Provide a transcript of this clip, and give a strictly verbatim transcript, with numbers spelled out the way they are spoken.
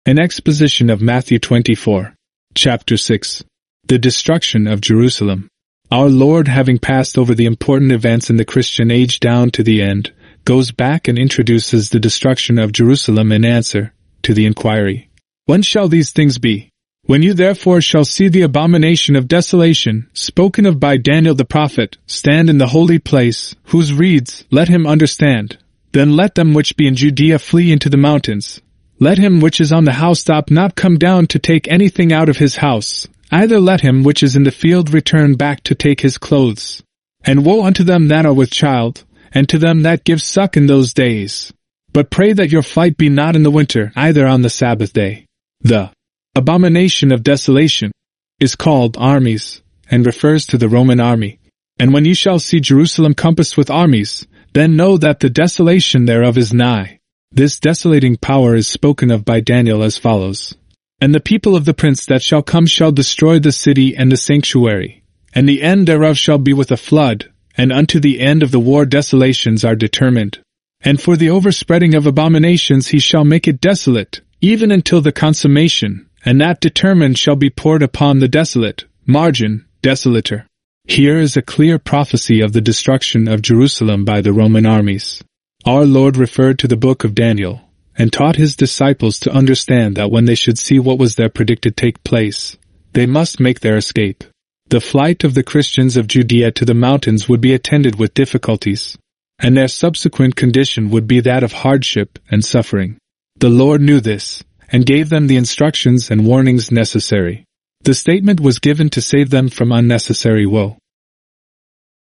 An exposition of Matthew twenty-four. Chapter six. The destruction of Jerusalem. Our Lord, having passed over the important events in the Christian age down to the end, goes back and introduces the destruction of Jerusalem in answer to the inquiry, "When shall these things be? When you therefore shall see the abomination of desolation, spoken of by Daniel the prophet, stand in the holy place, whose reads, let him understand. Then let them which be in Judea flee into the mountains. Let him which is on the housetop not come down to take anything out of his house, either let him which is in the field return back to take his clothes. And woe unto them that are with child, and to them that give suck in those days. But pray that your flight be not in the winter, either on the Sabbath day." The abomination of desolation is called armies, and refers to the Roman army. "And when ye shall see Jerusalem compassed with armies, then know that the desolation thereof is nigh." This desolating power is spoken of by Daniel as follows. "And the people of the prince that shall come shall destroy the city and the sanctuary, and the end thereof shall be with a flood, and unto the end of the war desolations are determined. And for the overspreading of abominations he shall make it desolate, even until the consummation, and that determined shall be poured upon the desolate." Margin, desolator. Here is a clear prophecy of the destruction of Jerusalem by the Roman armies. Our Lord referred to the book of Daniel, and taught his disciples to understand that when they should see what was there predicted take place, they must make their escape. The flight of the Christians of Judea to the mountains would be attended with difficulties, and their subsequent condition would be that of hardship and suffering. The Lord knew this, and gave them the instructions and warnings necessary. The statement was given to save them from unnecessary woe.